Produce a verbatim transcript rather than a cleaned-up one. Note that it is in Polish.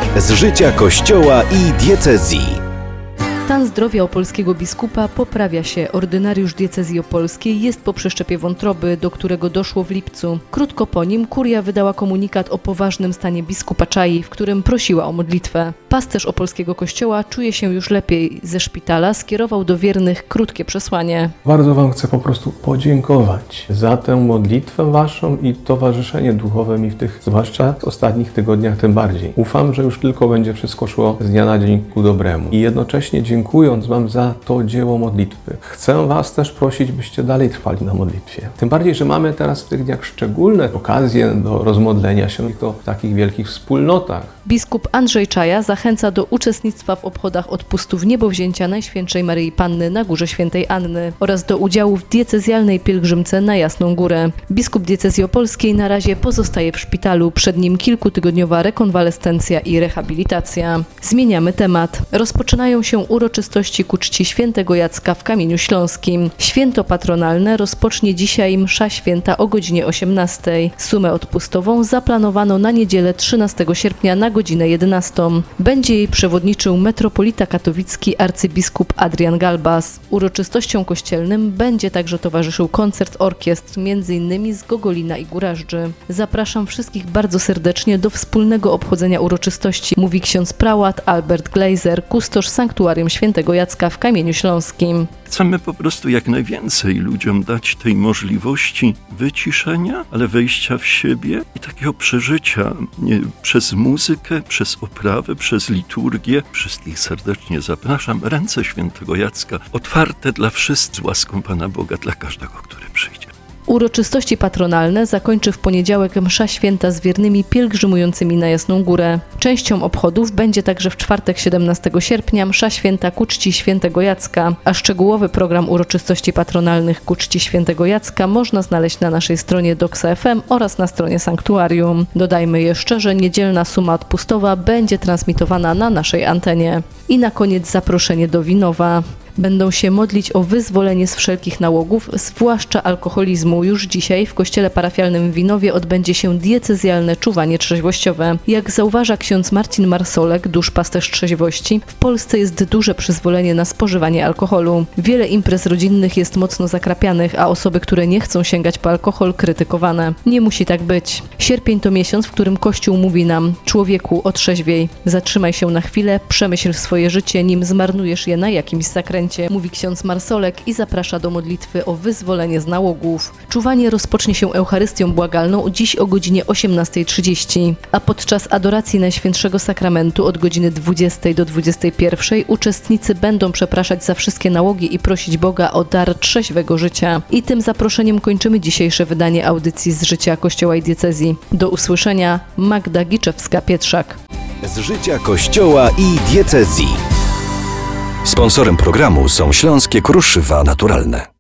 Z życia Kościoła i diecezji. Stan zdrowia opolskiego biskupa poprawia się. Ordynariusz diecezji opolskiej jest po przeszczepie wątroby, do którego doszło w lipcu. Krótko po nim kuria wydała komunikat o poważnym stanie biskupa Czai, w którym prosiła o modlitwę. Pasterz opolskiego kościoła czuje się już lepiej. Ze szpitala skierował do wiernych krótkie przesłanie. Bardzo Wam chcę po prostu podziękować za tę modlitwę Waszą i towarzyszenie duchowe mi w tych, zwłaszcza w ostatnich tygodniach tym bardziej. Ufam, że już tylko będzie wszystko szło z dnia na dzień ku dobremu. I jednocześnie dziękuję Dziękując Wam za to dzieło modlitwy. Chcę Was też prosić, byście dalej trwali na modlitwie. Tym bardziej, że mamy teraz w tych dniach szczególne okazje do rozmodlenia się to w takich wielkich wspólnotach. Biskup Andrzej Czaja zachęca do uczestnictwa w obchodach odpustu w niebowzięcia Najświętszej Maryi Panny na Górze Świętej Anny oraz do udziału w diecezjalnej pielgrzymce na Jasną Górę. Biskup diecezji opolskiej na razie pozostaje w szpitalu. Przed nim kilkutygodniowa rekonwalescencja i rehabilitacja. Zmieniamy temat. Rozpoczynają się uroczystości ku czci świętego Jacka w Kamieniu Śląskim. Święto patronalne rozpocznie dzisiaj msza święta o godzinie osiemnastej. Sumę odpustową zaplanowano na niedzielę trzynastego sierpnia na godzinę jedenastą. Będzie jej przewodniczył metropolita katowicki arcybiskup Adrian Galbas. Uroczystościom kościelnym będzie także towarzyszył koncert orkiestr, między innymi z Gogolina i Górażdży. Zapraszam wszystkich bardzo serdecznie do wspólnego obchodzenia uroczystości, mówi ksiądz prałat Albert Gleiser, kustosz sanktuarium świętego Jacka w Kamieniu Śląskim. Chcemy po prostu jak najwięcej ludziom dać tej możliwości wyciszenia, ale wejścia w siebie i takiego przeżycia nie, przez muzykę, przez oprawę, przez liturgię. Wszystkich serdecznie zapraszam. Ręce świętego Jacka otwarte dla wszystkich z łaską Pana Boga, dla każdego, który przyjdzie. Uroczystości patronalne zakończy w poniedziałek msza święta z wiernymi pielgrzymującymi na Jasną Górę. Częścią obchodów będzie także w czwartek siedemnastego sierpnia msza święta ku czci świętego Jacka, a szczegółowy program uroczystości patronalnych ku czci świętego Jacka można znaleźć na naszej stronie Doxa F M oraz na stronie Sanktuarium. Dodajmy jeszcze, że niedzielna suma odpustowa będzie transmitowana na naszej antenie. I na koniec zaproszenie do Winowa. Będą się modlić o wyzwolenie z wszelkich nałogów, zwłaszcza alkoholizmu. Już dzisiaj w kościele parafialnym w Winowie odbędzie się diecezjalne czuwanie trzeźwościowe. Jak zauważa ksiądz Marcin Marsolek, duszpasterz trzeźwości, w Polsce jest duże przyzwolenie na spożywanie alkoholu. Wiele imprez rodzinnych jest mocno zakrapianych, a osoby, które nie chcą sięgać po alkohol, krytykowane. Nie musi tak być. Sierpień to miesiąc, w którym Kościół mówi nam: człowieku, otrzeźwiej, zatrzymaj się na chwilę, przemyśl swoje życie, nim zmarnujesz je na jakimś zakręcie. Mówi ksiądz Marsolek i zaprasza do modlitwy o wyzwolenie z nałogów. Czuwanie rozpocznie się Eucharystią błagalną dziś o godzinie osiemnastej trzydzieści, a podczas adoracji Najświętszego Sakramentu od godziny dwudziestej do dwudziestej pierwszej uczestnicy będą przepraszać za wszystkie nałogi i prosić Boga o dar trzeźwego życia. I tym zaproszeniem kończymy dzisiejsze wydanie audycji z życia Kościoła i diecezji. Do usłyszenia. Magda Giczewska-Pietrzak. Z życia Kościoła i diecezji. Sponsorem programu są Śląskie Kruszywa Naturalne.